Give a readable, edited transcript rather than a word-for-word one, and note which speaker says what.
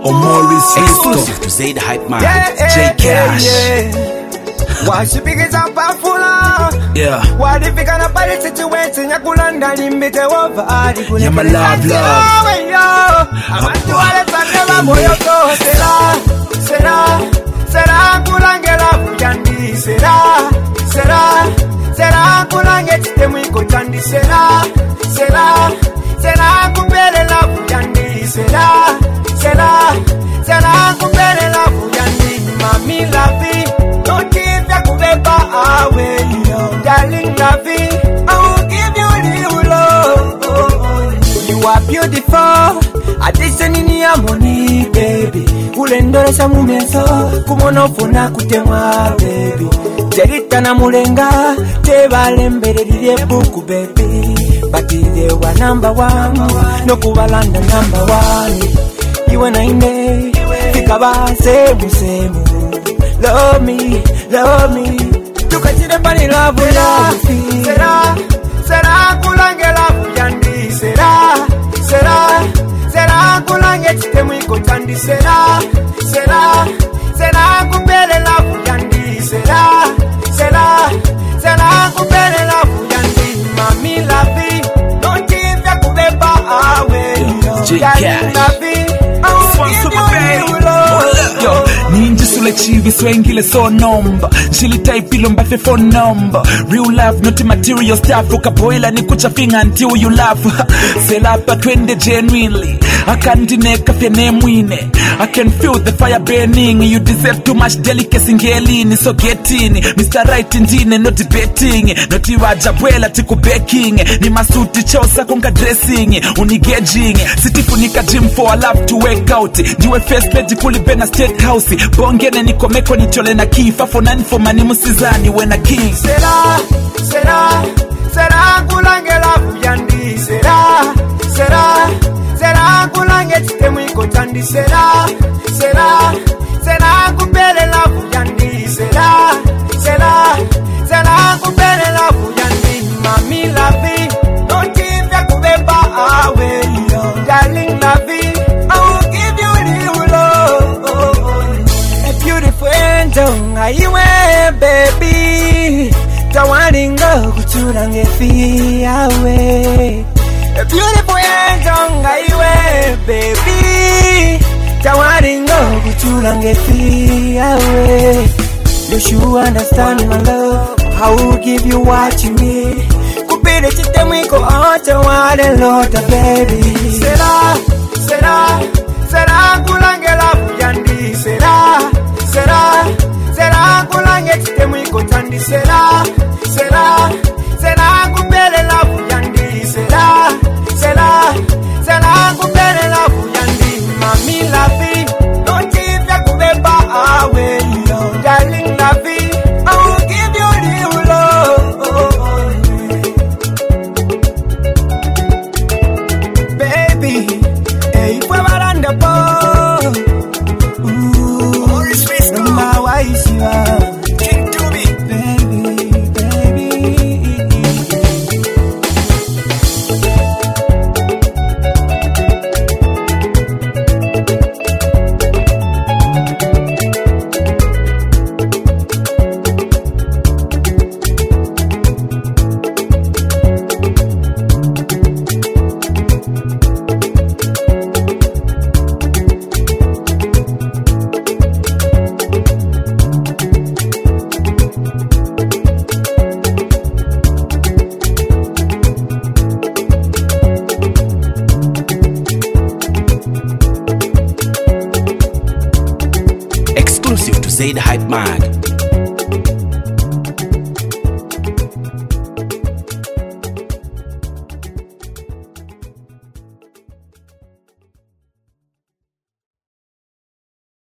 Speaker 1: Morris
Speaker 2: Exclusive to Zaid Hype Man.
Speaker 1: J Cash.
Speaker 3: Why she big is up full?
Speaker 1: Yeah.
Speaker 3: Why if you gonna buy the situation? You could limit the over.
Speaker 1: Yeah, my love.
Speaker 3: I'm to all the time. Será kulangela fuyandi. Será kulangeti temu iko chandi. Será kupele la fuyandi. Será kupele la fuyandi. Mami la vie, don't give ya kubeba away. Darling la vie, I will give you little love. You are beautiful, addition in your money, baby. Ulendore sa mumeso, kumono funa kutemwa, baby. Terita na mulenga, tebale mbele diye buku, baby. But they were number one, no kubalanda number one. You and I know, fikaba semu. Love me. You can see the body love ya. Será kulangela fuyandi. Será kulangeti temu iko chandi. Será kupele la fuyandi. Será kupele la fuyandi. Mami la vie, don't give ya kubeba away. Darling la vie, I will give you love.
Speaker 1: Yo, ninja sule chivi swengile so number. Shili type ilomba fe phone number. Real love, not material stuff. Ukapoila ni kuchafinga until you laugh. Selapa twende genuinely. I can't deny kafe nemwine. I can feel the fire burning. You deserve too much delicacy ngelini. So get in, Mr. Right indine, no debating. Not iwaja bwela tiku baking. Ni masuti chosa konga dressing. Unigaging, sitifunika gym for a love to work out. Ndiwe first lady kulibena state house. Bongene niko meko nichole na kifa. For nani for mani musizani when a king.
Speaker 3: Será kulangela fuyandi. Será kulangeti temu iko chandi. Será kupele la fuyandi. Será kupele la fuyandi. Mami la vie, don't give ya kubeba away. Darling la vie, I will give you little love. A beautiful angel, aiwe baby. Tawaringa kuchurange fiawe. A beautiful angel, aiwe baby. Tawaringa kuchurange fiawe. You should understand my love. I will give you what you need. Kupile chitemwiko ota wale lota baby. Será kulangela fuyandi. Será kulangeti temu iko chandi. Será kupele la fuyandi. Será kupele la fuyandi. Mami la vie, don't give ya kubeba away. Darling la vie, I will give you little love. Baby, hey, fue baranda po. King Tubi, baby.
Speaker 2: Exclusive to Zaid Hype Man.